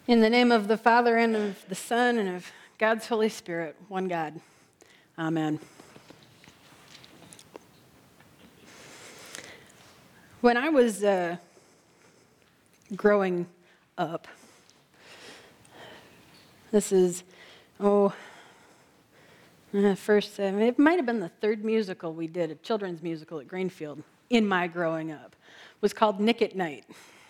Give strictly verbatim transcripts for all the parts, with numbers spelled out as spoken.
In the name of the Father, and of the Son, and of God's Holy Spirit, one God. Amen. When I was uh, growing up, this is, oh, uh, first, uh, it might have been the third musical we did, a children's musical at Greenfield, in my growing up. It was called Nick at Night.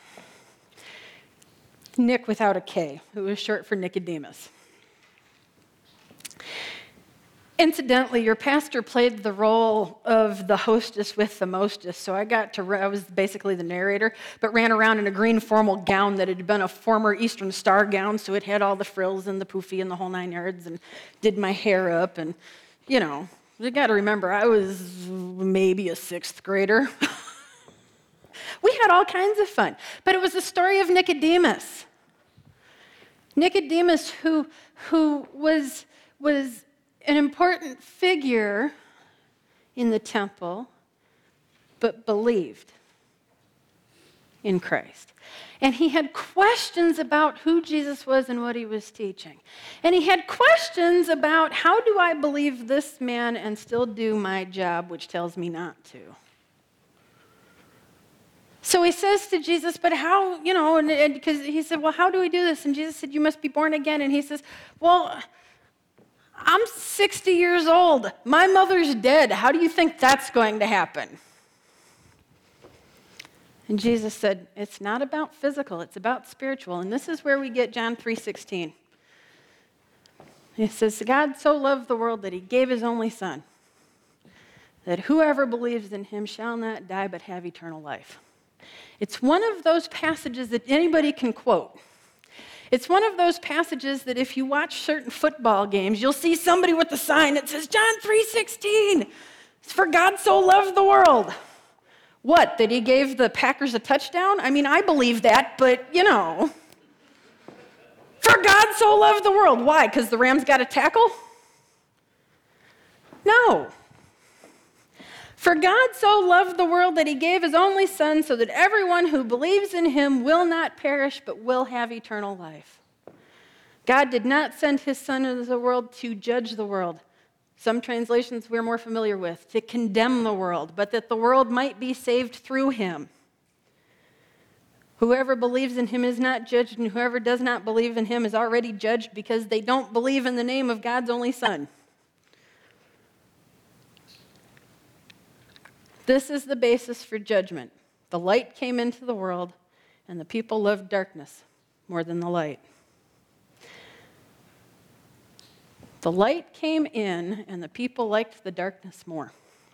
Nick without a K. It was short for Nicodemus. Incidentally, your pastor played the role of the hostess with the mostess, so I got to, I was basically the narrator, but ran around in a green formal gown that had been a former Eastern Star gown, so it had all the frills and the poofy and the whole nine yards, and did my hair up, and, you know, you got to remember, I was maybe a sixth grader. We had all kinds of fun, but it was the story of Nicodemus. Nicodemus, who, who was, was an important figure in the temple, but believed in Christ. And he had questions about who Jesus was and what he was teaching. And he had questions about, how do I believe this man and still do my job, which tells me not to? So he says to Jesus, but how, you know, and because he said, well, how do we do this? And Jesus said, you must be born again. And he says, well, I'm sixty years old. My mother's dead. How do you think that's going to happen? And Jesus said, it's not about physical, it's about spiritual. And this is where we get John three sixteen. He says, God so loved the world that he gave his only son, that whoever believes in him shall not die but have eternal life. It's one of those passages that anybody can quote. It's one of those passages that if you watch certain football games, you'll see somebody with a sign that says, John three sixteen, it's for God so loved the world. What, that he gave the Packers a touchdown? I mean, I believe that, but, you know. For God so loved the world. Why, because the Rams got a tackle? No. For God so loved the world that he gave his only son so that everyone who believes in him will not perish but will have eternal life. God did not send his son into the world to judge the world. Some translations we're more familiar with, to condemn the world, but that the world might be saved through him. Whoever believes in him is not judged, and whoever does not believe in him is already judged because they don't believe in the name of God's only son. This is the basis for judgment. The light came into the world, and the people loved darkness more than the light. The light came in, and the people liked the darkness more.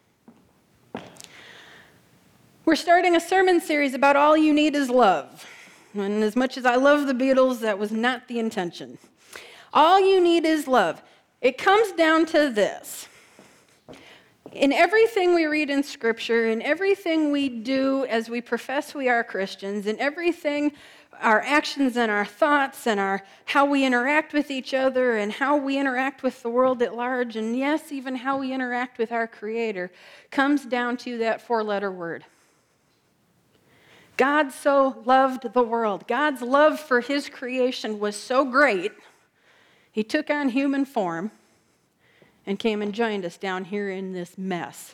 We're starting a sermon series about All You Need Is Love. And as much as I love the Beatles, that was not the intention. All you need is love. It comes down to this. In everything we read in Scripture, in everything we do as we profess we are Christians, in everything, our actions and our thoughts and our how we interact with each other and how we interact with the world at large, and yes, even how we interact with our Creator, comes down to that four-letter word. God so loved the world. God's love for his creation was so great, he took on human form and came and joined us down here in this mess.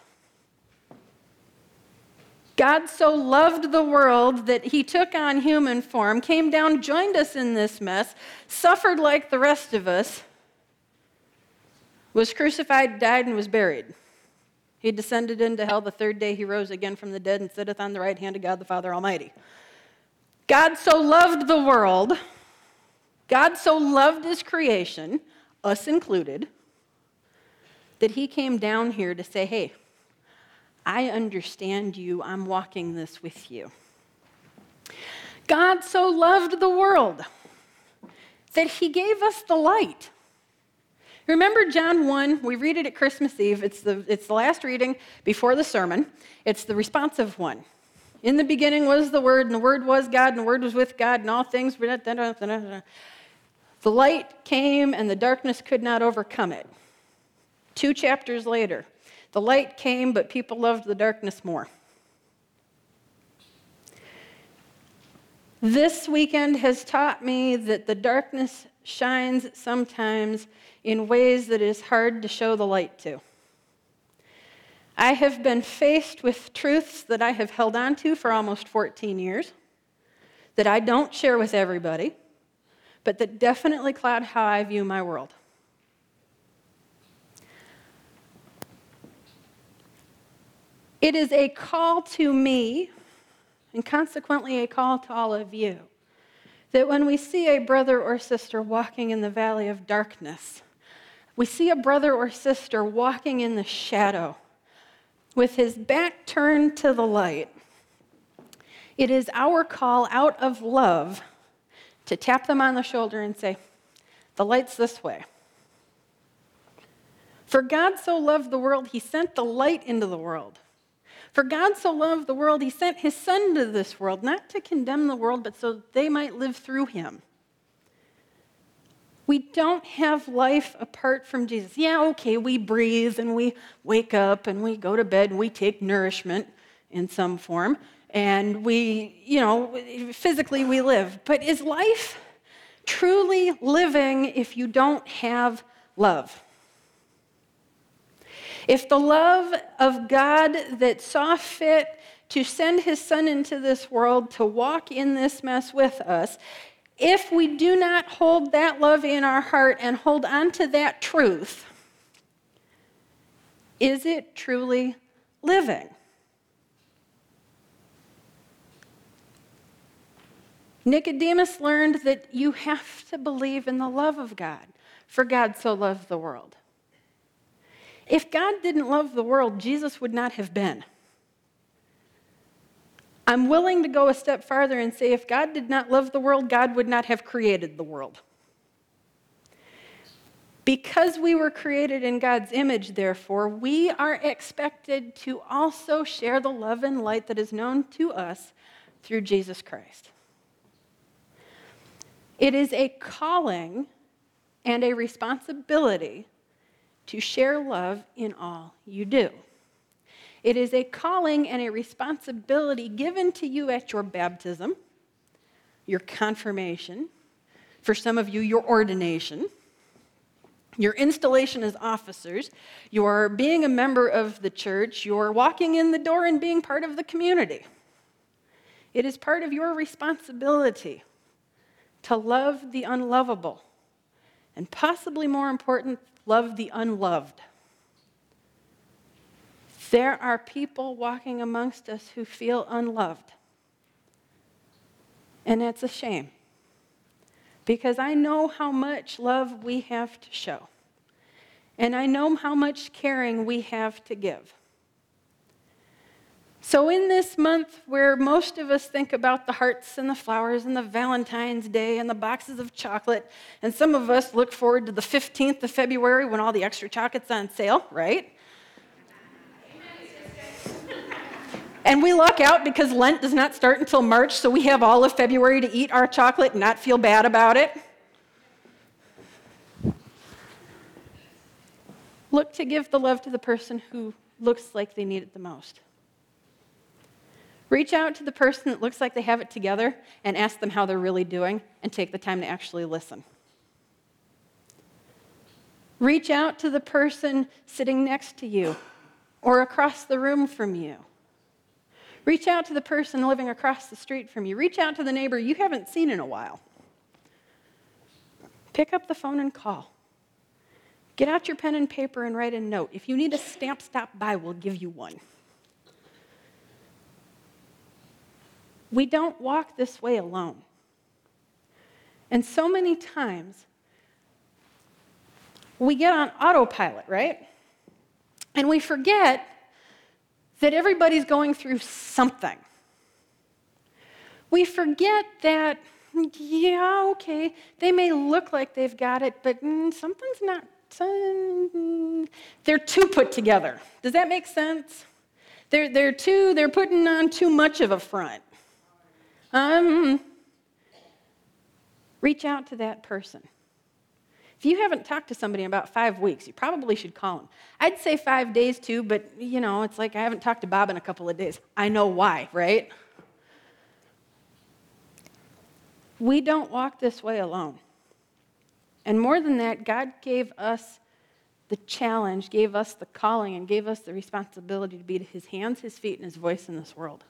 God so loved the world that he took on human form, came down, joined us in this mess, suffered like the rest of us, was crucified, died, and was buried. He descended into hell. The third day he rose again from the dead and sitteth on the right hand of God the Father Almighty. God so loved the world, God so loved his creation, us included, that he came down here to say, hey, I understand you. I'm walking this with you. God so loved the world that he gave us the light. Remember John one? We read it at Christmas Eve. It's the, it's the last reading before the sermon. It's the responsive one. In the beginning was the Word, and the Word was God, and the Word was with God, and all things were... Da, da, da, da, da. The light came, and the darkness could not overcome it. Two chapters later, the light came, but people loved the darkness more. This weekend has taught me that the darkness shines sometimes in ways that it is hard to show the light to. I have been faced with truths that I have held on to for almost fourteen years, that I don't share with everybody, but that definitely cloud how I view my world. It is a call to me, and consequently a call to all of you, that when we see a brother or sister walking in the valley of darkness, we see a brother or sister walking in the shadow with his back turned to the light, it is our call out of love to tap them on the shoulder and say, the light's this way. For God so loved the world, he sent the light into the world. For God so loved the world, he sent his Son to this world, not to condemn the world, but so they might live through him. We don't have life apart from Jesus. Yeah, okay, we breathe and we wake up and we go to bed and we take nourishment in some form. And we, you know, physically we live. But is life truly living if you don't have love? If the love of God that saw fit to send his Son into this world to walk in this mess with us, if we do not hold that love in our heart and hold on to that truth, is it truly living? Nicodemus learned that you have to believe in the love of God, for God so loved the world. If God didn't love the world, Jesus would not have been. I'm willing to go a step farther and say if God did not love the world, God would not have created the world. Because we were created in God's image, therefore, we are expected to also share the love and light that is known to us through Jesus Christ. It is a calling and a responsibility to share love in all you do. It is a calling and a responsibility given to you at your baptism, your confirmation, for some of you, your ordination, your installation as officers, your being a member of the church, your walking in the door and being part of the community. It is part of your responsibility to love the unlovable, and possibly more important, love the unloved. There are people walking amongst us who feel unloved. And it's a shame. Because I know how much love we have to show. And I know how much caring we have to give. So in this month where most of us think about the hearts and the flowers and the Valentine's Day and the boxes of chocolate, and some of us look forward to the fifteenth of February when all the extra chocolate's on sale, right? And we luck out because Lent does not start until March, so we have all of February to eat our chocolate and not feel bad about it. Look to give the love to the person who looks like they need it the most. Reach out to the person that looks like they have it together and ask them how they're really doing and take the time to actually listen. Reach out to the person sitting next to you or across the room from you. Reach out to the person living across the street from you. Reach out to the neighbor you haven't seen in a while. Pick up the phone and call. Get out your pen and paper and write a note. If you need a stamp, stop by. We'll give you one. We don't walk this way alone. And so many times, we get on autopilot, right? And we forget that everybody's going through something. We forget that, yeah, okay, they may look like they've got it, but mm, something's not, some, they're too put together. Does that make sense? They're, they're too, they're putting on too much of a front. Um, reach out to that person. If you haven't talked to somebody in about five weeks, you probably should call them. I'd say five days too, but you know, it's like I haven't talked to Bob in a couple of days. I know why, right? We don't walk this way alone. And more than that, God gave us the challenge, gave us the calling, and gave us the responsibility to be his hands, his feet, and his voice in this world.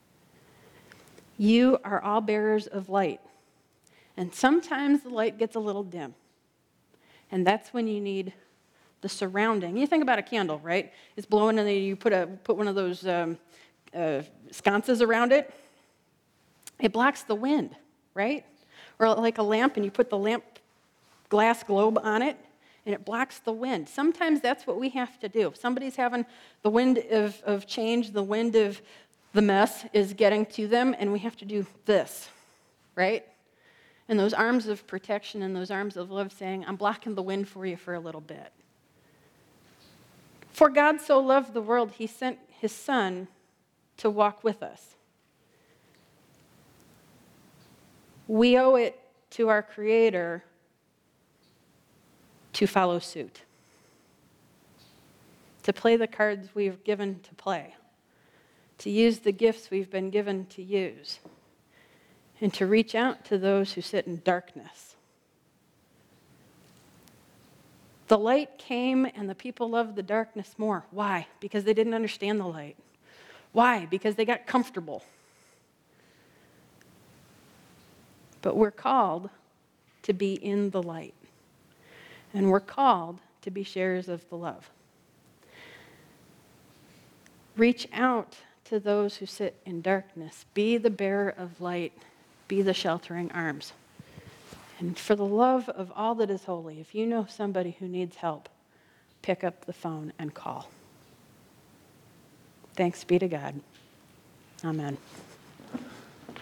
You are all bearers of light. And sometimes the light gets a little dim. And that's when you need the surrounding. You think about a candle, right? It's blowing and then you put, a, put one of those um, uh, sconces around it. It blocks the wind, right? Or like a lamp and you put the lamp glass globe on it and it blocks the wind. Sometimes that's what we have to do. If somebody's having the wind of, of change, the wind of the mess is getting to them, and we have to do this, right? And those arms of protection and those arms of love saying, I'm blocking the wind for you for a little bit. For God so loved the world, he sent his son to walk with us. We owe it to our Creator to follow suit, to play the cards we've given to play, to use the gifts we've been given to use, and to reach out to those who sit in darkness. The light came and the people loved the darkness more. Why? Because they didn't understand the light. Why? Because they got comfortable. But we're called to be in the light. And we're called to be sharers of the love. Reach out to those who sit in darkness. Be the bearer of light. Be the sheltering arms. And for the love of all that is holy, if you know somebody who needs help, pick up the phone and call. Thanks be to God. Amen.